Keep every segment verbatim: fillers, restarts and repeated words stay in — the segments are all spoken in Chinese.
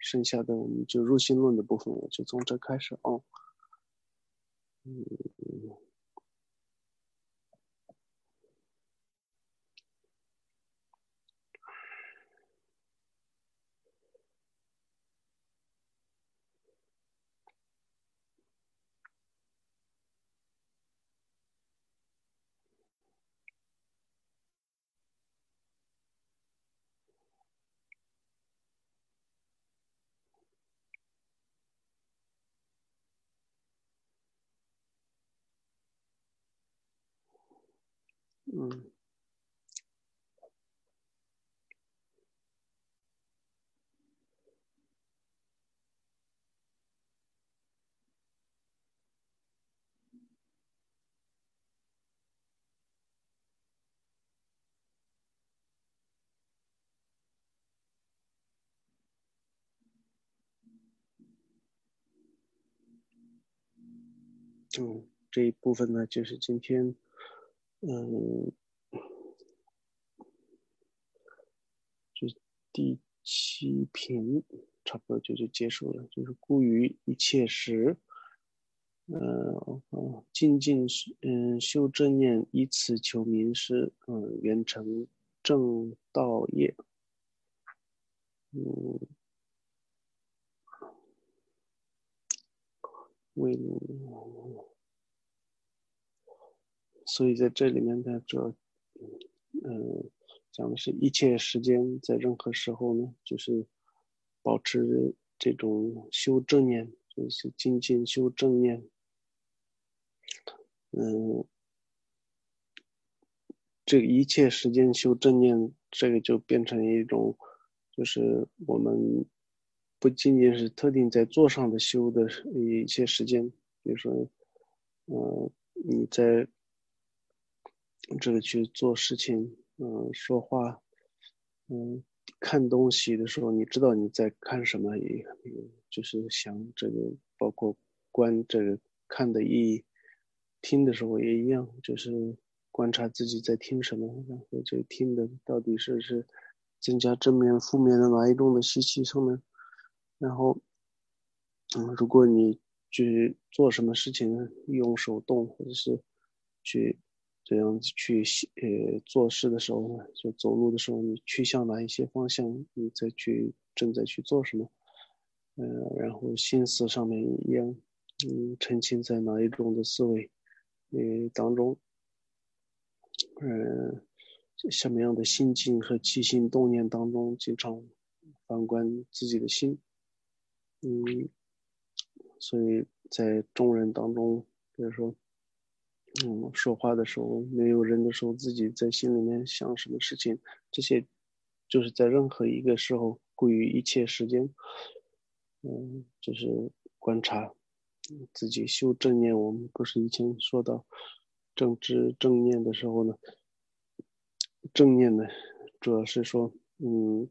剩下的我们就入心论的部分，就从这开始啊。嗯。嗯。嗯，这一部分呢，就是今天，嗯，就第七品，差不多就就结束了。就是故于一切时，呃，嗯，精进嗯修正念，以此求名师，嗯，圆成正道业。嗯，为，所以在这里面呢，主要，嗯，讲的是一切时间，在任何时候呢，就是保持这种修正念，就是精进修正念。嗯，这个一切时间修正念，这个就变成一种，就是我们不仅仅是特定在座上的修的一些时间，比如说，嗯，你在这个去做事情，嗯，说话，嗯，看东西的时候，你知道你在看什么，也就是想这个，包括观这个看的意义，听的时候也一样，就是观察自己在听什么，然后这听的到底是是增加正面、负面的哪一种的信息上面，然后，嗯，如果你去做什么事情，用手动或者是去这样子去呃做事的时候呢，就走路的时候，你去向哪一些方向，你再去正在去做什么，呃，然后心思上面一样，嗯，沉浸在哪一种的思维呃当中，呃，什么样的心境和起心动念当中，经常反观自己的心，嗯，所以在众人当中，比如说，嗯，说话的时候没有人的时候，自己在心里面想什么事情，这些就是在任何一个时候，归于一切时间，嗯，就是观察自己修正念。我们不是以前说到正知正念的时候呢，正念呢，主要是说，嗯，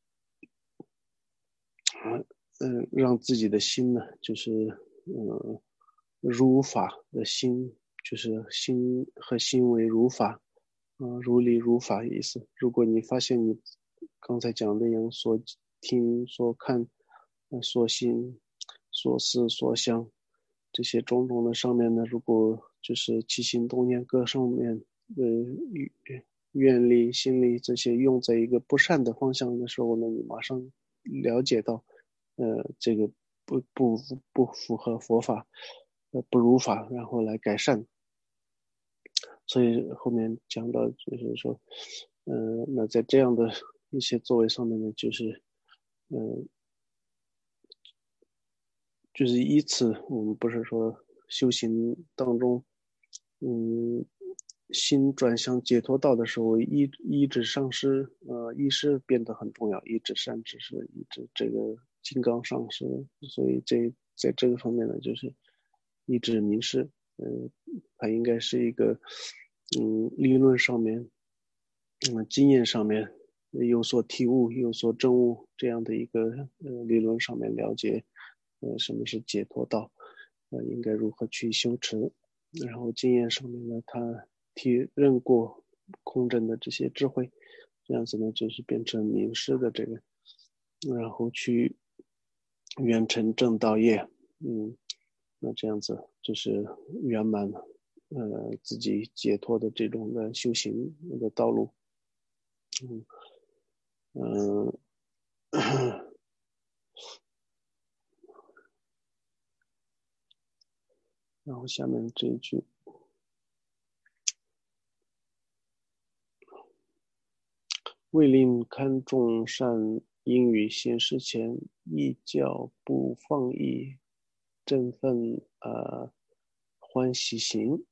啊，嗯，让自己的心呢，就是嗯，如法的心，就是心和心为如法，啊，如理如法意思。如果你发现你刚才讲的样所听、所看、呃所信、所思、所想这些种种的上面呢，如果就是起心动念各上面，呃，愿力、心力这些用在一个不善的方向的时候呢，你马上了解到。呃，这个不不不符合佛法，呃，不如法，然后来改善。所以后面讲到就是说，呃，那在这样的一些作为上面呢，就是，呃，就是依此，我们不是说修行当中，嗯，心转向解脱道的时候，依依止上师，呃，依师变得很重要，依止善知识，依止这个金刚上师，所以这在这个方面呢，就是依止名师，嗯、呃，它应该是一个，嗯，理论上面，嗯，经验上面有所体悟，有所证悟这样的一个呃理论上面了解，呃，什么是解脱道，呃，应该如何去修持，然后经验上面呢，他体认过空真的这些智慧，这样子呢，就是变成名师的这个，然后去圆成正道业，嗯，那这样子就是圆满呃自己解脱的这种的修行的道路，嗯嗯、呃然后下面这一句，为令堪众善因于现世前，亦教不放逸，振奋呃欢喜行。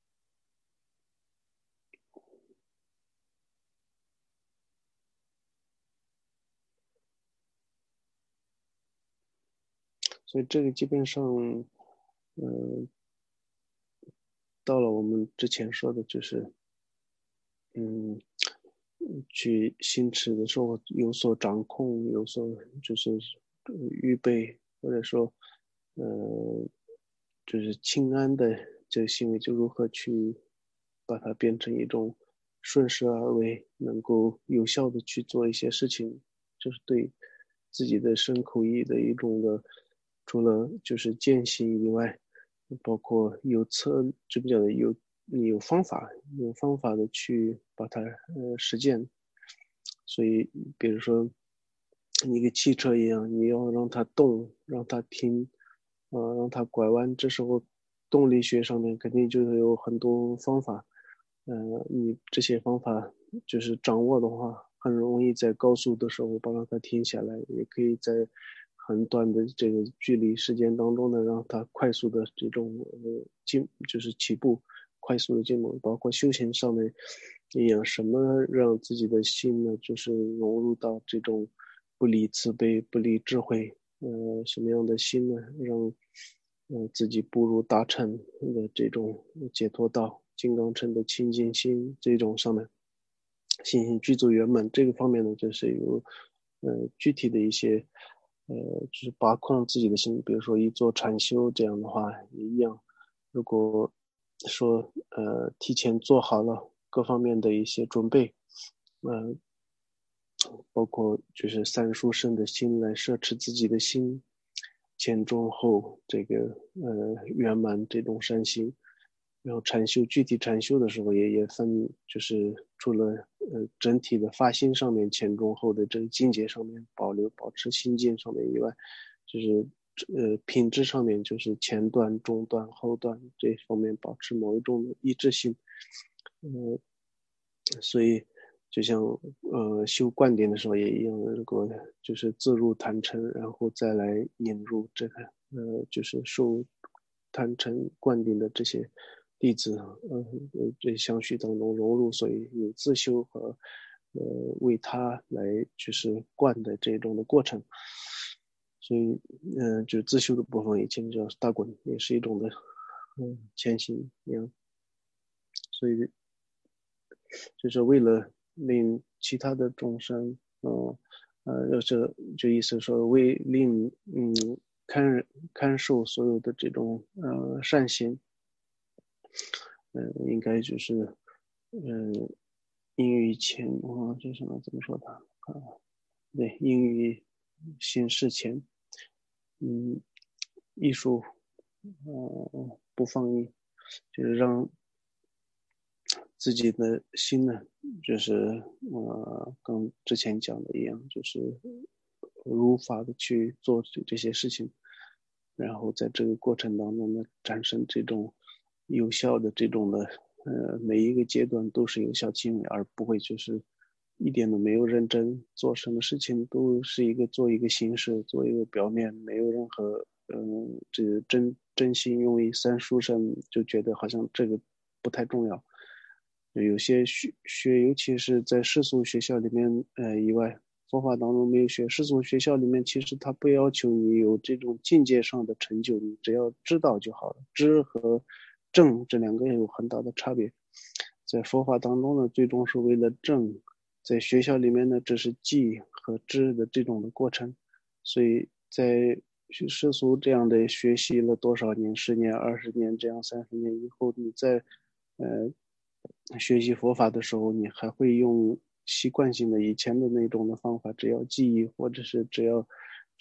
所以这个基本上，嗯、呃，到了我们之前说的，就是，嗯，去行持的时候有所掌控，有所就是呃预备，或者说，呃，就是清安的这个行为，就如何去把它变成一种顺势而为，能够有效的去做一些事情，就是对自己的身口意的一种的，除了就是践行以外，包括有策，就比较的有有方法，有方法的去把它呃实践。所以，比如说一个汽车一样，你要让它动，让它停，呃，让它拐弯，这时候动力学上面肯定就是有很多方法。呃，你这些方法就是掌握的话，很容易在高速的时候帮它停下来，也可以在很短的这个距离时间当中呢，让它快速的这种呃进，就是起步，快速的进步，包括修行上面一样，什么让自己的心呢，就是融入到这种不离慈悲、不离智慧，呃，什么样的心呢，让呃自己步入大乘的这种解脱道、金刚乘的清净心这种上面，信心具足圆满这个方面呢，就是有呃具体的一些呃，就是把控自己的心，比如说一做禅修这样的话也一样，如果说呃提前做好了各方面的一些准备，呃，包括就是三书生的心来摄持自己的心，前中后这个呃圆满这种善行，然后禅修具体禅修的时候也也分，就是除了呃整体的发心上面前中后的这个境界上面保留保持心境上面以外，就是呃品质上面就是前段中段后段这方面保持某一种的一致性，呃，所以就像呃修灌顶的时候也一样，如果就是自入坛城，然后再来引入这个呃就是受坛城灌顶的这些弟子，呃呃这相续当中融入，所以有自修和呃为他来就是灌的这种的过程。所以，嗯、呃，就是自修的部分，以前叫大滚，也是一种的，嗯，前行一样。所以就是为了令其他的众生，嗯呃，要是就意思说为令嗯看看受所有的这种呃善行，嗯、呃，应该就是嗯、呃，应于前啊，这什么怎么说的啊？对，应于行事前，嗯，艺术，呃，不放逸，就是让自己的心呢，就是呃，跟之前讲的一样，就是如法的去做这这些事情，然后在这个过程当中呢，产生这种有效的这种的，呃，每一个阶段都是有效行为，而不会就是一点都没有认真做什么事情，都是一个做一个形式，做一个表面，没有任何嗯，这个真真心用意三书上就觉得好像这个不太重要。有些学学，尤其是在世俗学校里面，呃以外，佛法当中没有学。世俗学校里面，其实他不要求你有这种境界上的成就，你只要知道就好了。知和正这两个有很大的差别。在佛法当中呢，最终是为了正；在学校里面呢，这是记和知的这种的过程。所以在世俗这样的学习了多少年，十年、二十年，这样三十年以后，你在呃学习佛法的时候，你还会用习惯性的以前的那种的方法，只要记忆或者是只要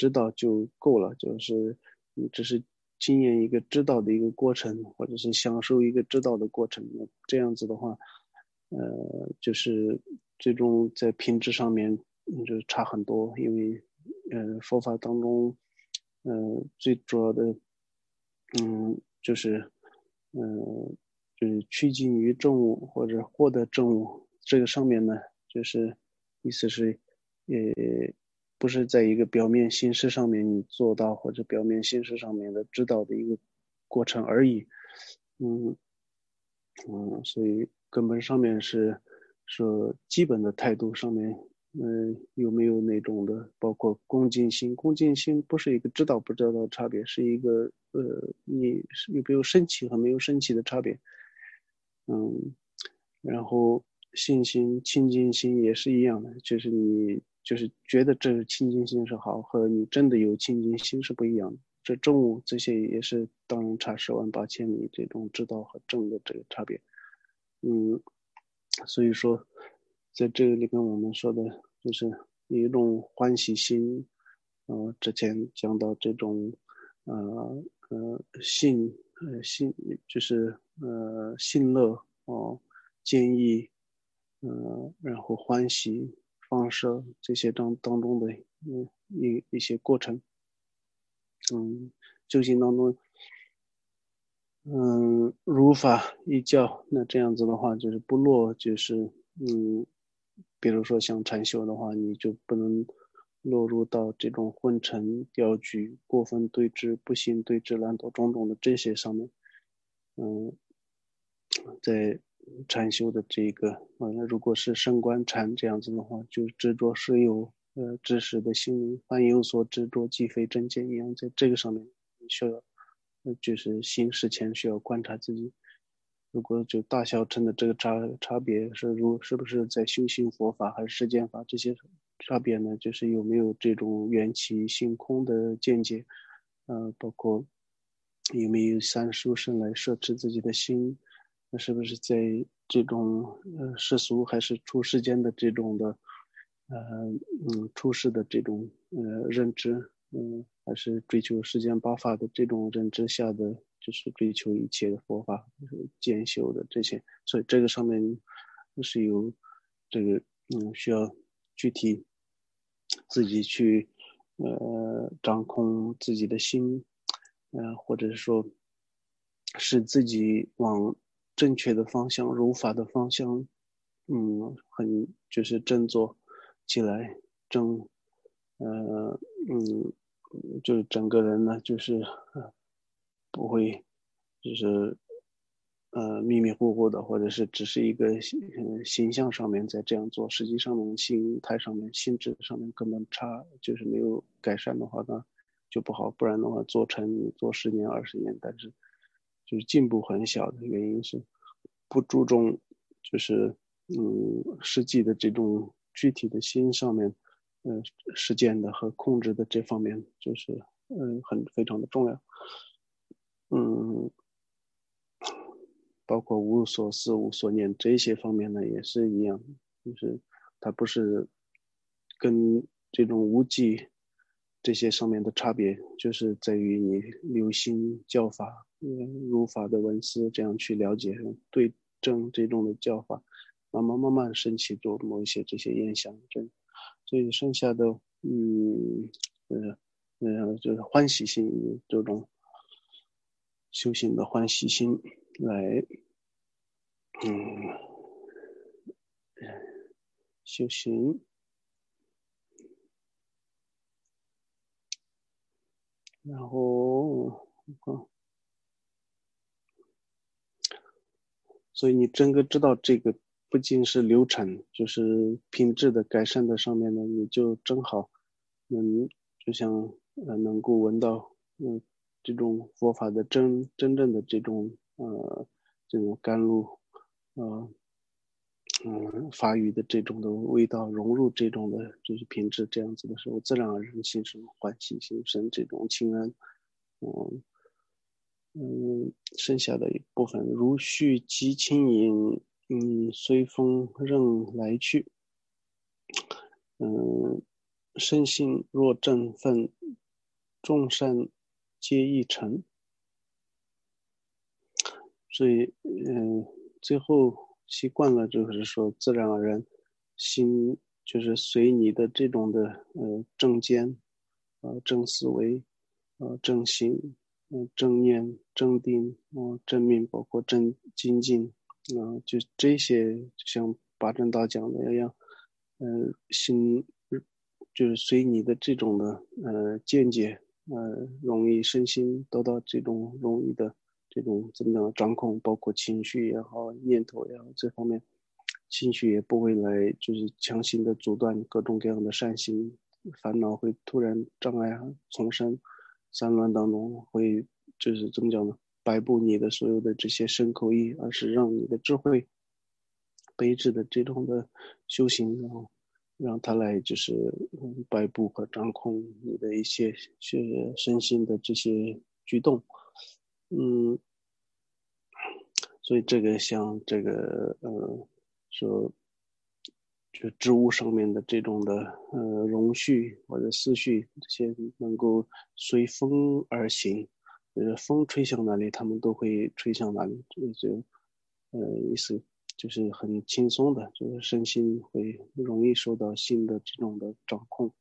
知道就够了，就是你只是经验一个知道的一个过程，或者是享受一个知道的过程。这样子的话，呃，就是最终在品质上面就差很多，因为呃佛法当中，呃最主要的，嗯，就是嗯。就是趋近于正悟或者获得正悟，这个上面呢，就是意思是，也不是在一个表面形式上面你做到，或者表面形式上面的知道的一个过程而已。嗯嗯，所以根本上面是说基本的态度上面，嗯、呃，有没有那种的，包括恭敬心，恭敬心不是一个知道不知道的差别，是一个呃，你有没有升起和没有升起的差别。嗯，然后信心、清净心也是一样的，就是你就是觉得这个清净心是好，和你真的有清净心是不一样的。这正悟这些也是当然差十万八千里这种知道和正的这个差别。嗯，所以说在这个里面我们说的就是有一种欢喜心，呃，之前讲到这种，呃呃信呃信就是呃信乐哦、呃坚毅，呃然后欢喜放射这些当当中的嗯一一些过程。嗯，修行当中，嗯，如法依教，那这样子的话，就是不落，就是嗯，比如说像禅修的话，你就不能落入到这种昏沉、掉举、过分对峙、不幸对峙、懒惰种种的这些上面。嗯，在禅修的这个，呃，如果是升观禅这样子的话，就执着是有呃知识的心灵，凡有所执着，即非真见一样，在这个上面需要。就是行事前需要观察自己，如果就大小乘的这个差差别是如是不是在修行佛法还是实践法这些差别呢？就是有没有这种缘起性空的见解，呃，包括有没有三殊胜来摄持自己的心，那是不是在这种呃世俗还是出世间的这种的呃嗯出世的这种呃认知，嗯，还是追求世间八法的这种认知下的，就是追求一切的佛法，就是兼修的这些，所以这个上面是有这个嗯需要具体自己去呃掌控自己的心，呃或者是说使自己往正确的方向、如法的方向，嗯，很就是振作起来，正，呃，嗯，就是整个人呢，就是呃不会，就是呃迷迷糊糊的，或者是只是一个形呃形象上面在这样做，实际上面心态上面、心智上面根本差，就是没有改善的话呢，就不好。不然的话，做成做十年、二十年，但是就是进步很小的原因是不注重，就是嗯实际的这种具体的心上面，呃实践的和控制的这方面，就是嗯很非常的重要。嗯，包括无所思、无所念这些方面呢，也是一样，就是它不是跟这种无记这些上面的差别，就是在于你留心教法，嗯，如法的文思，这样去了解对正这种的教法，慢慢慢慢升起做某一些这些印象，这所以剩下的，嗯，呃，呃，就是欢喜心这种修行的欢喜心来。嗯，修行，然后，嗯，所以你整个知道这个不仅是流程，就是品质的改善的上面呢，你就正好，嗯，就像呃能够闻到，嗯，这种佛法的真真正的这种呃这种甘露，呃嗯，法语的这种的味道融入这种的就是品质，这样子的时候，自然而然心生欢喜心生这种情安，嗯嗯，剩下的一部分如续及轻盈，嗯，随风任来去，嗯， 身心若振奋，众善皆易成。所以，嗯，最后习惯了，就是说自然而然，心就是随你的这种的呃正见，呃正思维，呃正心，呃正念、正定，呃正命，包括正精进，啊、呃就这些，就像八正道讲的一样，呃心就是随你的这种的呃见解，呃容易身心得到这种容易的。这种怎么样掌控，包括情绪也好，念头也好，这方面情绪也不会来就是强行的阻断各种各样的善行，烦恼会突然障碍丛生，散乱当中会就是怎么讲呢？摆布你的所有的这些身口意，而是让你的智慧、悲智的这种的修行，然后让它来就是嗯摆布和掌控你的一些是身心的这些举动。嗯，所以这个像这个呃说就植物上面的这种的呃容序或者思绪这些能够随风而行，就是风吹向哪里，它们都会吹向哪里，这就呃意思就是很轻松的，就是身心会容易受到心的这种的掌控，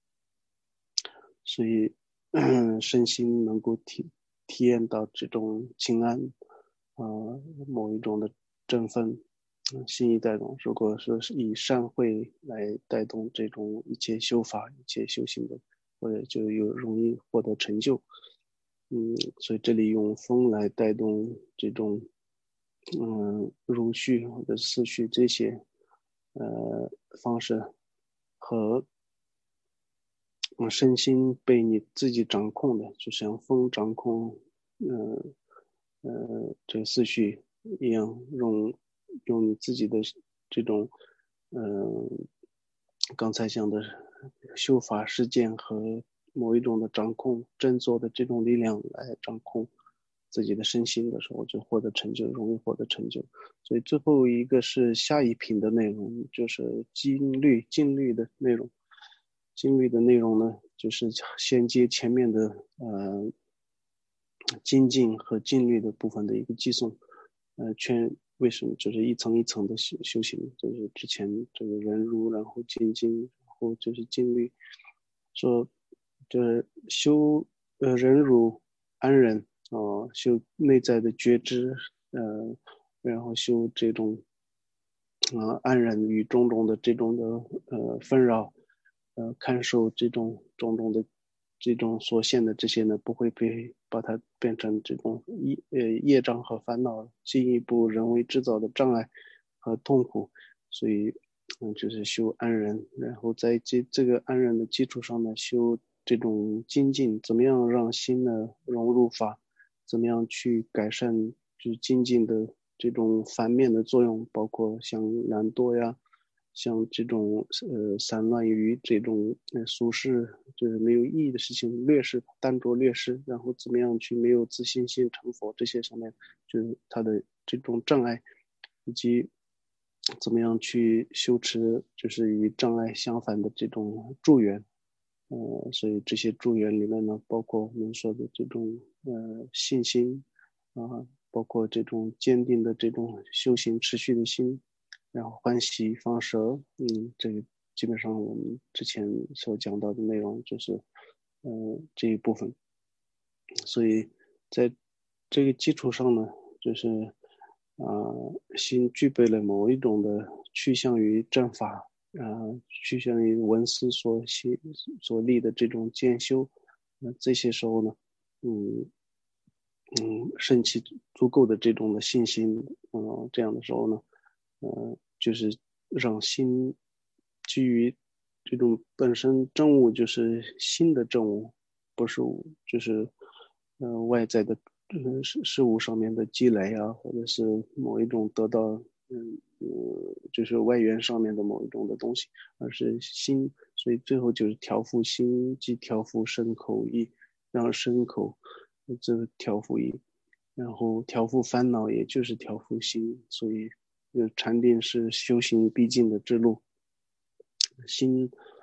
所以身心能够体体验到这种清安啊、呃某一种的振奋，嗯，心意带动。如果说是以善慧来带动这种一切修法、一切修行的，或者就有容易获得成就。嗯，所以这里用风来带动这种嗯如序或者思绪这些呃方式和嗯，身心被你自己掌控的，就像风掌控，呃呃，这个思绪一样，用用你自己的这种，嗯、呃，刚才讲的修法实践和某一种的掌控振作的这种力量来掌控自己的身心的时候，就获得成就，容易获得成就。所以最后一个是下一品的内容，就是经律、禁律的内容。经律的内容呢，就是衔接前面的呃精进和禁律的部分的一个寄送。呃，全为什么就是一层一层的修修行，就是之前这个忍辱，然后精进，然后就是禁律，说就是修呃忍辱安忍啊、呃，修内在的觉知，呃，然后修这种啊、呃、安忍与种种的这种的呃纷扰，呃看受这种种种的这种所现的这些呢，不会被把它变成这种业呃业障和烦恼，进一步人为制造的障碍和痛苦，所以嗯就是修安忍，然后在这这个安忍的基础上呢，修这种精进，怎么样让心呢融入法，怎么样去改善就是精进的这种反面的作用，包括像懒惰呀。像这种呃散乱于这种呃俗事，就是没有意义的事情，劣势单着劣势，然后怎么样去没有自信心成佛这些上面，就是他的这种障碍，以及怎么样去修持，就是与障碍相反的这种助缘。呃，所以这些助缘里面呢，包括我们说的这种呃信心啊，包括这种坚定的这种修行持续的心，然后欢喜放蛇，嗯，这个基本上我们之前所讲到的内容就是呃这一部分。所以在这个基础上呢，就是啊、呃心具备了某一种的趋向于正法，啊、呃，趋向于文思所习所立的这种渐修，那这些时候呢，嗯嗯，升起足够的这种的信心，嗯、呃，这样的时候呢，呃，就是让心基于这种本身正悟就是心的正悟，不是就是呃外在的呃事事物上面的积累啊，或者是某一种得到嗯呃就是外缘上面的某一种的东西，而是心，所以最后就是调伏心，即调伏身口意，让身口这个调伏意。然后调伏烦恼，也就是调伏心，所以，呃，禅定是修行必经的之路。心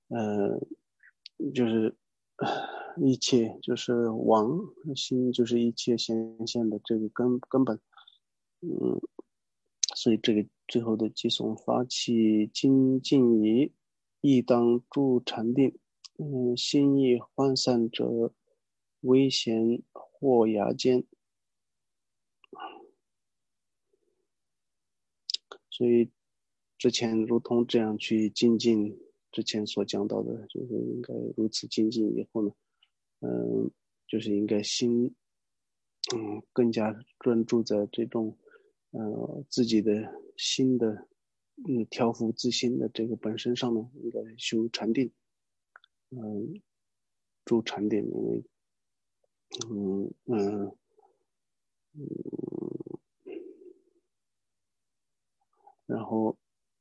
呃，就是一切就是王心，就是一切显现的这个根根本。嗯，所以这个最后的寄送发起精进仪，亦当助禅定。嗯，心意涣散者，危险或牙尖。所以之前如同这样去精进，之前所讲到的，就是应该如此精进以后呢，嗯，就是应该心，嗯，更加专注在这种，呃，自己的心的，嗯，调伏自心的这个本身上面，应该修禅定，嗯，助禅定，因为，嗯嗯嗯，然后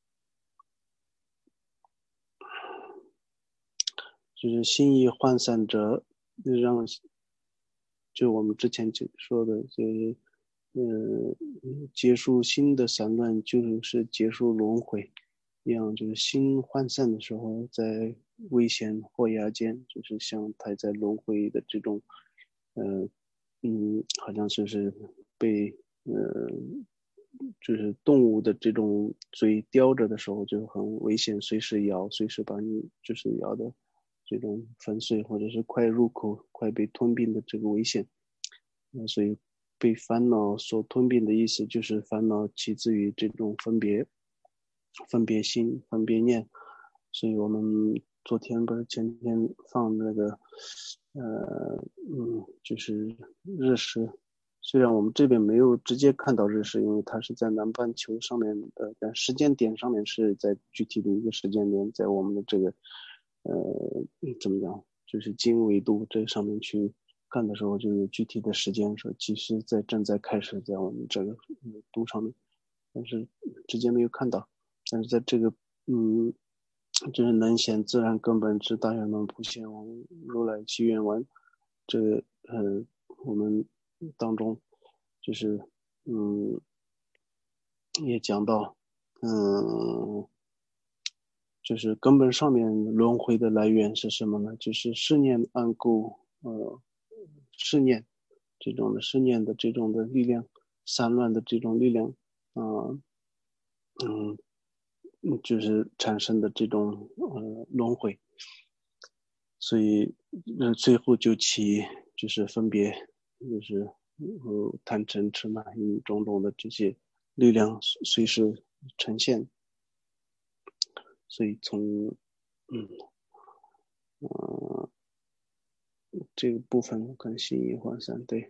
就是心意涣散者，让就我们之前就说的，就是呃，结束心的散乱，就是结束轮回一样，就是心涣散的时候，在危险或崖间，就是像他在轮回的这种，呃，嗯，好像就是被呃，就是动物的这种嘴叼着的时候，就很危险，随时咬，随时把你就是咬的这种粉碎，或者是快入口、快被吞并的这个危险。那所以被烦恼所吞并的意思就是烦恼起自于这种分别、分别心、分别念。所以我们昨天不是前天放那个，呃，嗯，就是日食。虽然我们这边没有直接看到日食，因为它是在南半球上面的，但时间点上面是在具体的一个时间点，在我们的这个，呃，怎么讲，就是经纬度这上面去看的时候，就有具体的时间说，其实在正在开始在我们这个度上面，但是直接没有看到。但是在这个，嗯，就是能显自然根本之大圆满普贤王如来祈愿文，这个呃，我们当中就是嗯，也讲到，嗯，就是根本上面轮回的来源是什么呢？就是视念暗故，呃，视念这种的视念的这种的力量，散乱的这种力量，啊、呃嗯嗯，就是产生的这种呃轮回，所以呃最后就起就是分别，就是呃贪嗔痴慢疑种种的这些力量随时呈现，所以从嗯呃这个部分我看心意涣散，对，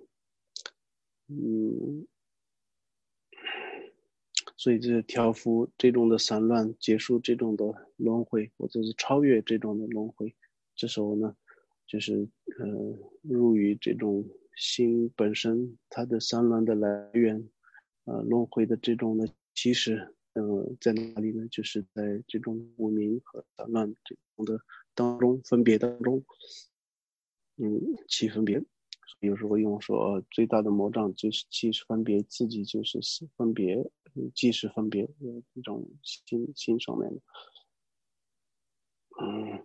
嗯，所以这调伏这种的散乱，结束这种的轮回，或者是超越这种的轮回，这时候呢，就是呃入于这种心本身它的散乱的来源，呃轮回的这种的起始，呃在哪里呢？就是在这种无明和散乱这种的当中分别当中，嗯，起分别。有时候用说最大的魔障就是既是分别，自己就是分别，既是分别这种心心上面的，嗯，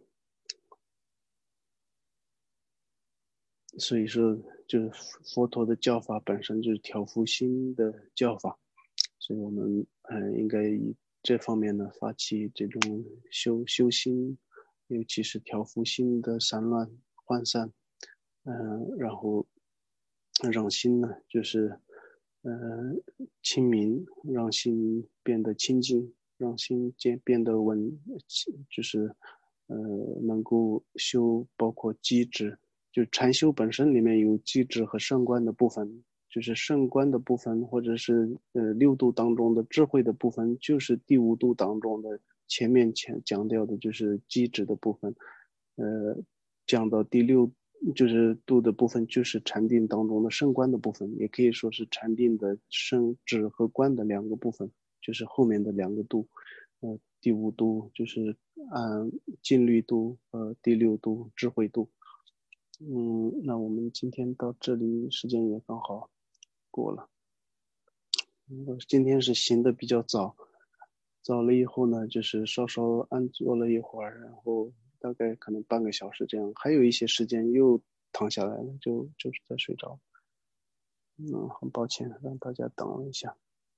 所以说就是佛陀的教法本身就是调伏心的教法，所以我们嗯应该以这方面呢发起这种修修心，尤其是调伏心的散乱涣散，嗯，然后让心呢就是呃清明，让心变得清净，让心变变得稳，就是呃能够修包括机制，就禅修本身里面有机制和圣观的部分，就是圣观的部分，或者是呃六度当中的智慧的部分，就是第五度当中的前面前讲掉的就是机制的部分，呃，讲到第六就是度的部分，就是禅定当中的圣观的部分，也可以说是禅定的圣智和观的两个部分，就是后面的两个度，呃，第五度就是按静虑度，呃，第六度智慧度。嗯，那我们今天到这里时间也刚好过了。我今天是醒的比较早，早了以后呢，就是稍稍安坐了一会儿，然后大概可能半个小时这样，还有一些时间又躺下来了，就就是在睡着。嗯，很抱歉让大家等了一下。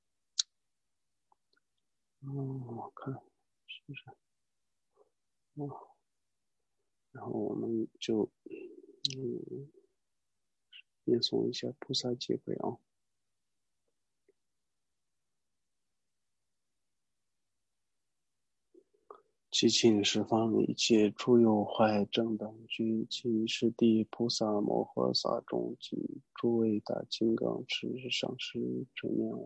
嗯，我看是不是？嗯，然后我们就嗯念诵一下菩萨戒规啊。祈请十方一切诸有坏正等具，其十地菩萨摩诃萨众及诸位大金刚持上师正念我，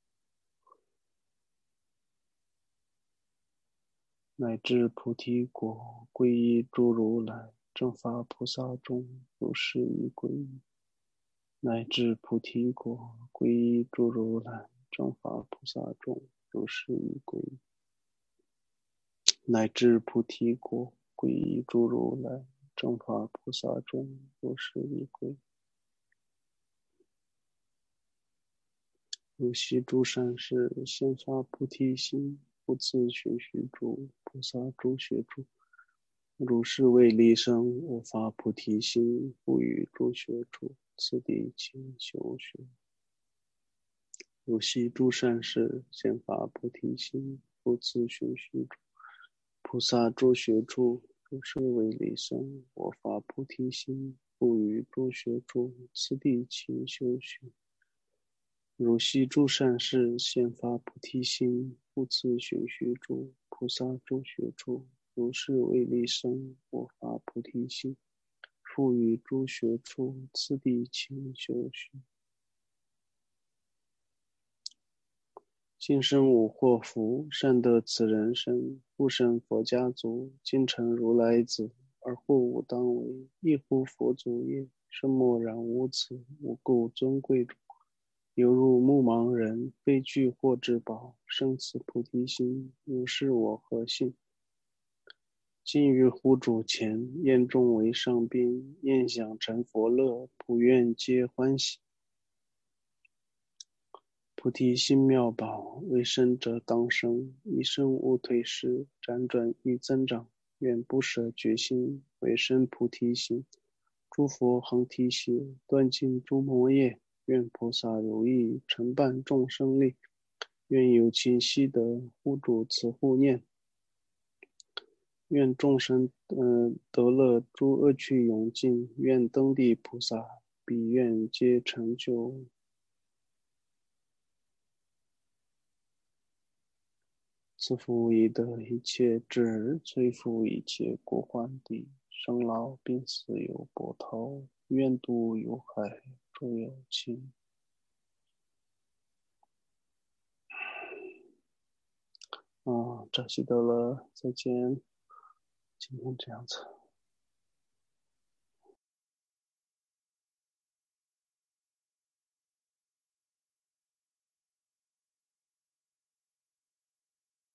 乃至菩提果，皈依诸如来正法菩萨众，如是一皈依。乃至菩提果，皈依诸如来正法菩萨众，如是一皈依。乃至菩提果，皈依诸如来正法菩萨众，如是一皈依。如悉诸善士，先发菩提心，不自寻须诸菩萨诸学诸。如是为利生，我发菩提心，不与诸学诸，此地勤修学。如悉诸善士，先发菩提心，不自寻须诸菩萨诸学诸。如是为利生，我发菩提心，不与诸学诸，此地勤修学。如悉诸善士，先发菩提心，不自寻须诸菩萨诸学诸。如是为利生，我发菩提心，复与诸学诸，此地勤修学。今生无祸福，善得此人身，复生佛家族，今成如来子，而或无当为，亦乎佛祖也。生默然无此，无故尊贵主。犹如目盲人，非具获至宝，生此菩提心，如是我何幸？今于护主前，宴众为上宾，宴享成佛乐，普愿皆欢喜。菩提心妙宝，为生者当生，一生无退失，辗转亦增长。愿不舍决心，为生菩提心。诸佛恒提携，断尽诸魔业。愿菩萨如意，承办众生力。愿有情悉得，护主慈护念。愿众生呃得乐，诸恶趣永尽。愿登地菩萨，彼愿皆成就。自负以得一切智，摧伏一切过患地。生老病死有波涛，愿度有海诸有情。啊，扎西德勒，再见。今天这样子。